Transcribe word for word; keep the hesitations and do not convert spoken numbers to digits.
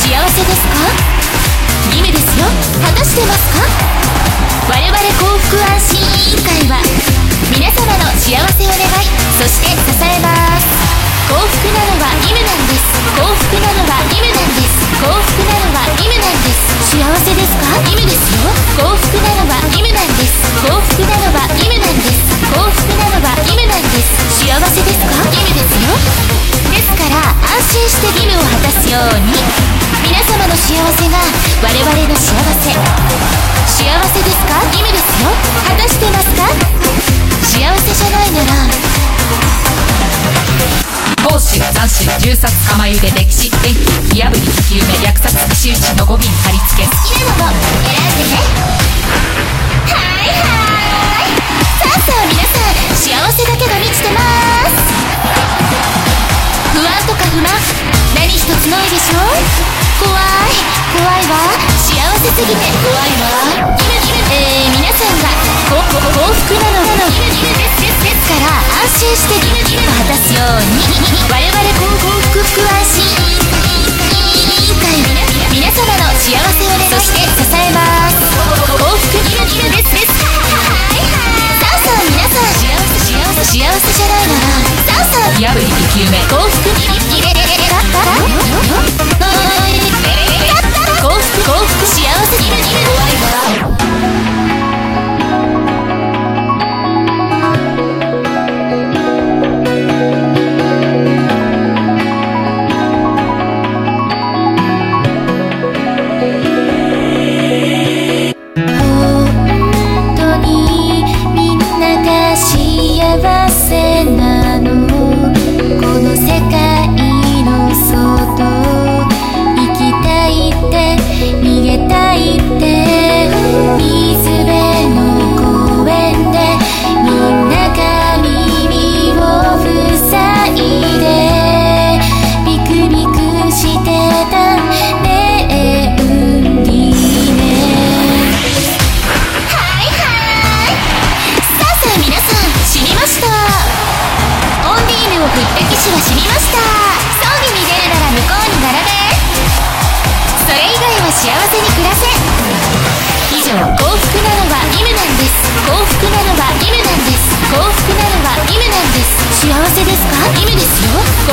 幸せですか？義務ですよ。果たしてますか？我々幸福安心委員会は皆様の幸せを願い、そして支えます。幸福なのは義務なんです。幸福なのは義務なんです。幸福なのは義務なんです。幸せですか？義務ですよ。幸福なのは義務なんです。幸福なのは義務なんです。幸福なのは義務なんです。幸せですか？義務ですよ。ですから安心して義務を果たすように、皆様の幸せが我々の幸せ。幸せですか？義務ですよ。果たしてますか？幸せじゃないなら奉仕、斬首、銃殺、釜茹で、歴史、電気、見破り、生き埋め、虐殺、串打ち、のこぎん、貼り付け。 好きなもの選んでね。はいはーい。さあさあ皆さん、幸せだけが満ちてます。不安とか不満何一つないでしょ。怖い怖いわ。幸せすぎて怖いわ。えー、皆さんがここ幸福なのなのですから安心して義務を果たすように、我々幸福福安心委員会皆様の幸せを願い、そして支えます。幸福義務ですです。はいはい。さあさあ皆さん、幸せ幸せ幸せじゃないならさあさあ見破り、生き埋め、 幸福に入れれれれらったら幸福幸福幸せに怖いわ。幸せに暮らせ。以上、幸福なのは義務なんです。幸福なのは義務なんです。幸福なのは義務なんです。幸せですか？義務ですよ。